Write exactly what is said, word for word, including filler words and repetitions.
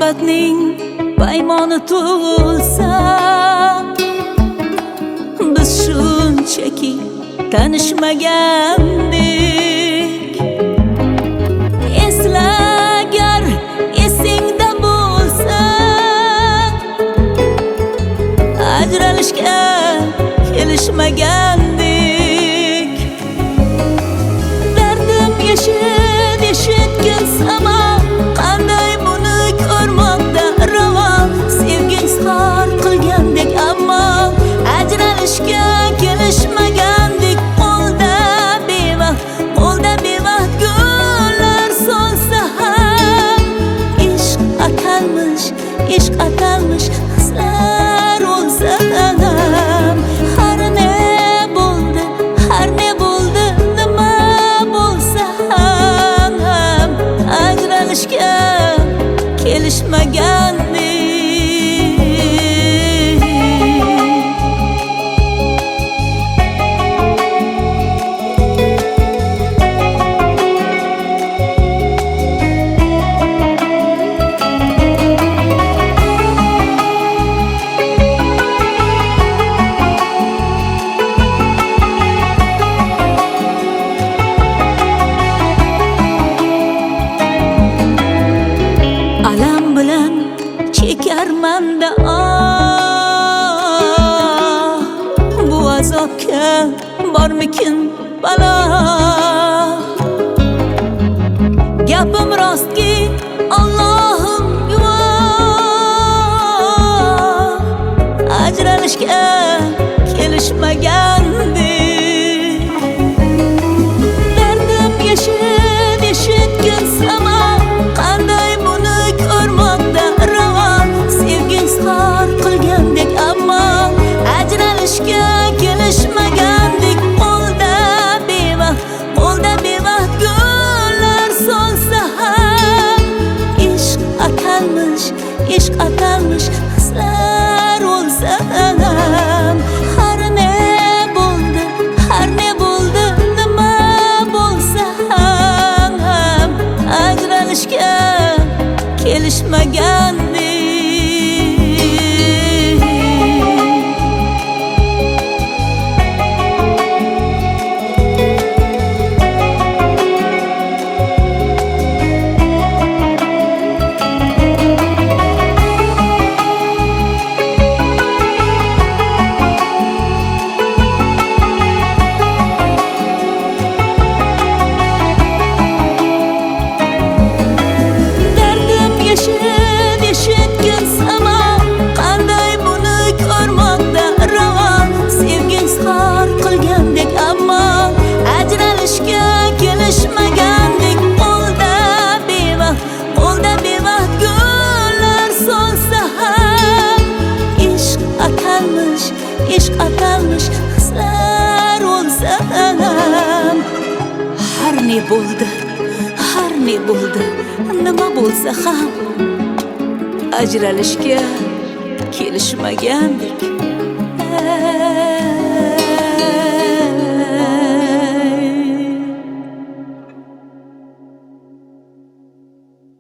muhabbatning paymoni tug'ilsa, biz shunchaki tanishmagandik. Eslagar esingda bo'lsa, ajralishga kelishmagandik. Dardim yashid eshitgin sama, qanday buni ko'rmoqda ravo. Sevging sar qilgandek, ammo ajralishga kelishmagandik. Qo'lda bevaqt, qo'lda bevaqt gullar so'nsa ham, ishq atalmish, ishq atalmish hislar o'lsa ham, har ne bo'ldi, har ne bo'ldi, nima bo'lsa ham, ajralishga kelishmagandik. Alam bilan chekarmanda ah, bu azobga bormikin balo. Gapim rostki, Allohim guvoh, ajralishga kelishmagandik. Dardim yashid eshitgin sama, qanday buni ko'rmoqda ravo. Sevging sar qilgandek, ammo ajralishga kelishmagandik. Qo'lda bevaqt, qo'lda bevaqt gullar so'nsa ham, ishq atalmish, ishq atalmish hislar o'lsa ham, har ne bo'ldi, har ne bo'ldi, nima bo'lsa ham, ajralishga kelishmagandik. Dardim yashid eshitgin sama, qanday buni ko'rmoqda ravo. Sevging sar qilgandek, ammo ajralishga kelishmagandik. Qo'lda bevaqt, qo'lda bevaqt gullar so'nsa ham, ishq atalmish, ishq atalmish hislar o'lsa ham, har ne bo'ldi, har ne bo'ldi, nima bo'lsa ham, ajralishga kelishmagandik.